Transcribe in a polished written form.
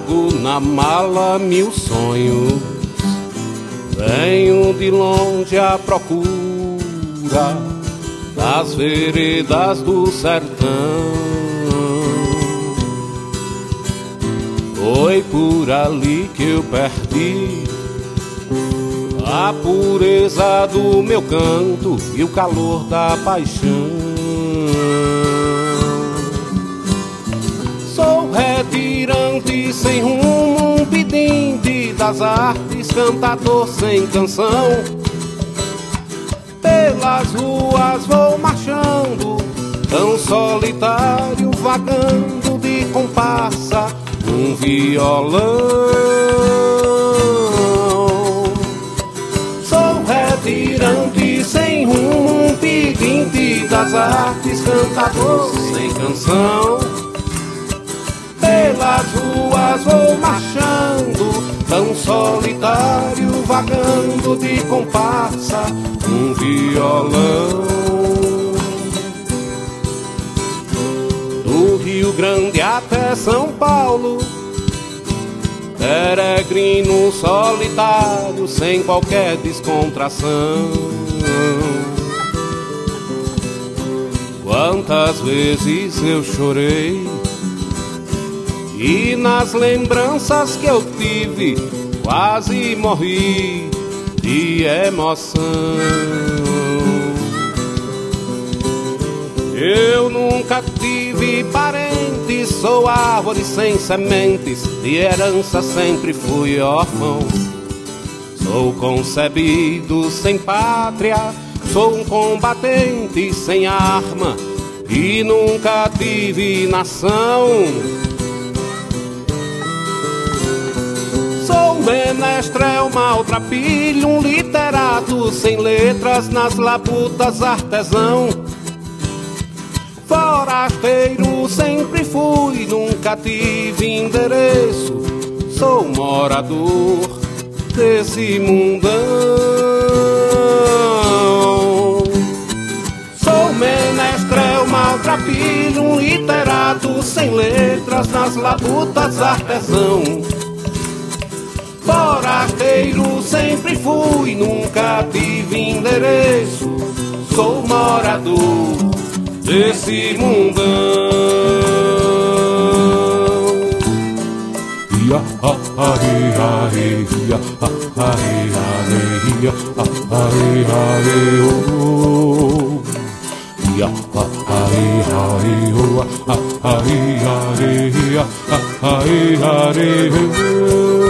trago na mala 1000 sonhos. Venho de longe à procura das veredas do sertão. Foi por ali que eu perdi a pureza do meu canto e o calor da paixão. Sou retirante sem rumo, um pedinte das artes, cantador sem canção. Pelas ruas vou marchando, tão solitário, vagando de comparsa, um violão. Sou retirante sem rumo, um pedinte das artes, cantador sem canção. Pelas ruas vou marchando, tão solitário, vagando de comparsa, um violão. Do Rio Grande até São Paulo, peregrino solitário, sem qualquer descontração. Quantas vezes eu chorei, e nas lembranças que eu tive, quase morri de emoção. Eu nunca tive parentes, sou árvore sem sementes, de herança sempre fui órfão. Sou concebido sem pátria, sou um combatente sem arma, e nunca tive nação. Sou um menestrel maltrapilho, um literato sem letras, nas labutas artesão. Forasteiro sempre fui, nunca tive endereço, sou morador desse mundão. Sou menestrel maltrapilho, um literato sem letras, nas labutas artesão. Forasteiro sempre fui, nunca tive endereço, sou morador desse mundão. Ia ha ha ia ia ha ha ia oh. Ia ha ha ia ha ha ia